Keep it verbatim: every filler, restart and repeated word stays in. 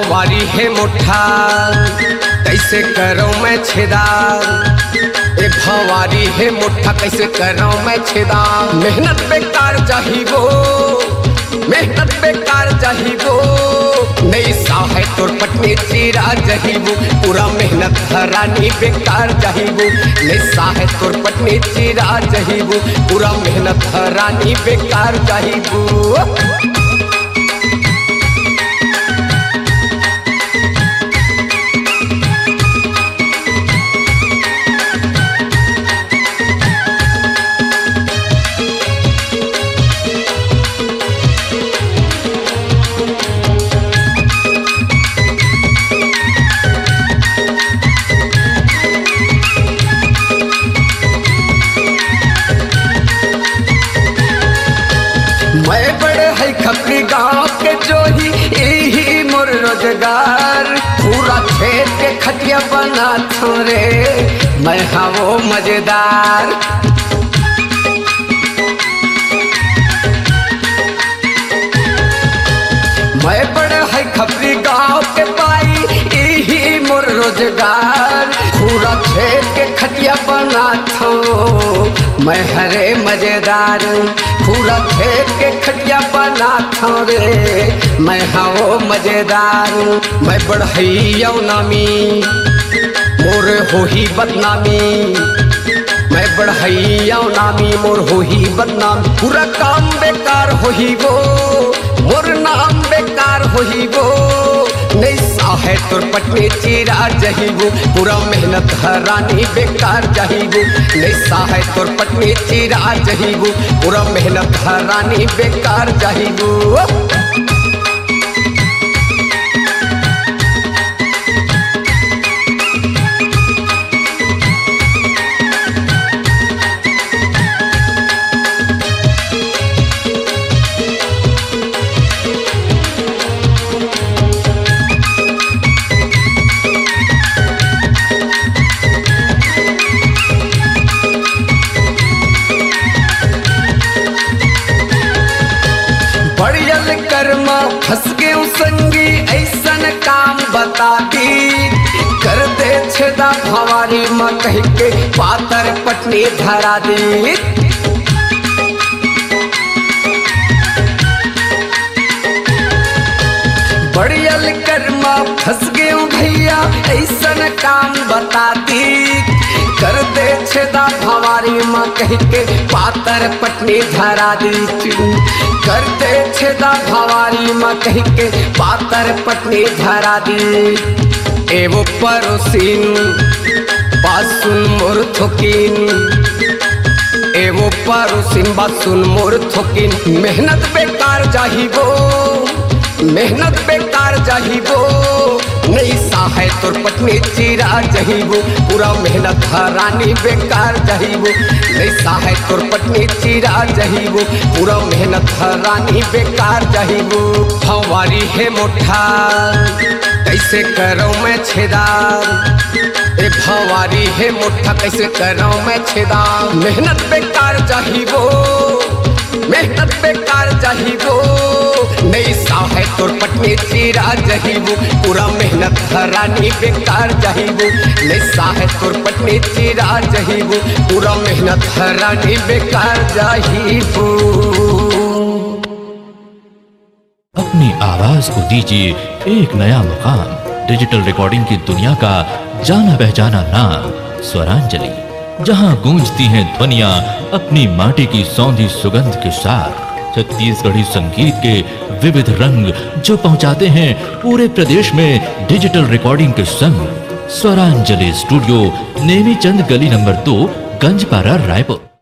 भवारी है मुठा कैसे करो मैं छेदा, ए भवारी है मुठा कैसे करो मैं छेदा। मेहनत बेकार चाहिए मेहनत बेकार चाहिए नहीं साहे तोर पटने चीरा जहीबू पूरा मेहनत हरानी बेकार चाहिए नहीं साहे तोर पटने चीरा जहीबू पूरा मेहनत हरानी बेकार चाहिए। मैं बड़े है खपरी गाँव के जो ही यही मोर रोजगार पूरा खेत के खटिया बना छोरे मैं हाँ वो मजेदार। मैं बड़े है खपरी गाँव के पाई यही मोर रोजगार पूरा खेत के खटिया बना छो मैं हरे मजेदार पूरा खेत के खटिया बना था रे मैं हाँ वो मजेदार। मैं बढ़ैया नामी मोर हो ही बदनामी, मैं बढ़ैया नामी मोर हो ही बदनामी। पूरा काम बेकार हो ही वो मोर नाम बेकार हो ही वो नहीं साहे तोर पटने चीरा जहीबू पूरा मेहनत हरानी बेकार जहीबू नहीं साहे तोर पटने चीरा जहीबू पूरा मेहनत हरानी बेकार जहीबू। कर्मा फंस गए संगी ऐसन काम बता दी कर दे छेदा भवारी माँ कह के पातर पटनी धरा दी। बढ़ियल कर्मा फंस गए भैया ऐसन काम बता दी कर दे छेदा भवारी माँ कह के पातर पटनी धरा दी। करते छेदा भवारी माँ कह के पातर पटनी धरा दी। एवो परोसीन बासुन मोर थोकिन एवो परोसीन बासुन मोर थोकिन मेहनत बेकार जाहिबो मेहनत बेकार जाहिबो नहीं साहे तोर पटने चीरा जहीबू पूरा मेहनत हरानी बेकार जहीबू नहीं साहे तोर पटने चीरा जहीबू पूरा मेहनत हरानी बेकार जहीबू। भवारी है मुठा कैसे करो मैं छेदा, ए भवारी है मुठा कैसे करो मैं छेदा। मेहनत बेकार जहीबो मेहनत बेकार जहीबो नहीं साहे तोर पटने चीरा जहीबू पूरा मेहनत हरानी बेकार जहीबू नहीं साहे तोर पटने चीरा जहीबू पूरा मेहनत हरानी बेकार जहीबू। अपनी आवाज को दीजिए एक नया मुकाम। डिजिटल रिकॉर्डिंग की दुनिया का जाना पहचाना नाम स्वरांजलि, जहां गूंजती हैं ध्वनियां अपनी माटी की सौंधी सुगंध के साथ। छत्तीसगढ़ी संगीत के विविध रंग जो पहुंचाते हैं पूरे प्रदेश में डिजिटल रिकॉर्डिंग के संग। स्वरांजलि स्टूडियो नेमीचंद गली नंबर दो, गंजपारा, रायपुर।